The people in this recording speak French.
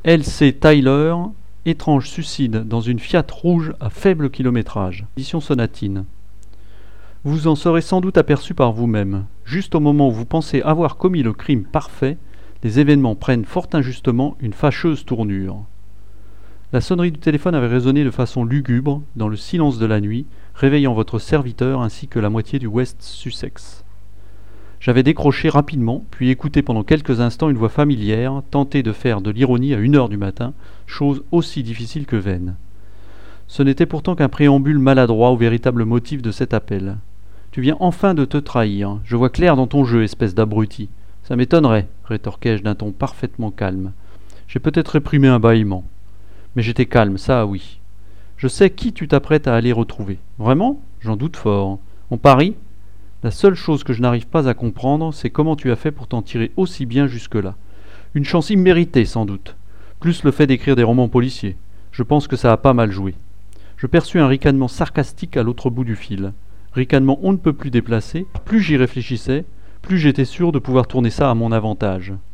L.C. Tyler, étrange suicide dans une Fiat rouge à faible kilométrage. Édition Sonatine. Vous vous en serez sans doute aperçu par vous-même. Juste au moment où vous pensez avoir commis le crime parfait, les événements prennent fort injustement une fâcheuse tournure. La sonnerie du téléphone avait résonné de façon lugubre dans le silence de la nuit, réveillant votre serviteur ainsi que la moitié du West Sussex. J'avais décroché rapidement, puis écouté pendant quelques instants une voix familière tenter de faire de l'ironie à 1h du matin, chose aussi difficile que vaine. Ce n'était pourtant qu'un préambule maladroit au véritable motif de cet appel. « Tu viens enfin de te trahir. Je vois clair dans ton jeu, espèce d'abruti. Ça m'étonnerait, rétorquai-je d'un ton parfaitement calme. J'ai peut-être réprimé un bâillement. Mais j'étais calme, ça oui. Je sais qui tu t'apprêtes à aller retrouver. Vraiment ? J'en doute fort. On parie ? La seule chose que je n'arrive pas à comprendre, c'est comment tu as fait pour t'en tirer aussi bien jusque-là. Une chance imméritée, sans doute. Plus le fait d'écrire des romans policiers. Je pense que ça a pas mal joué. » Je perçus un ricanement sarcastique à l'autre bout du fil. Ricanement on ne peut plus déplacé. Plus j'y réfléchissais, plus j'étais sûr de pouvoir tourner ça à mon avantage.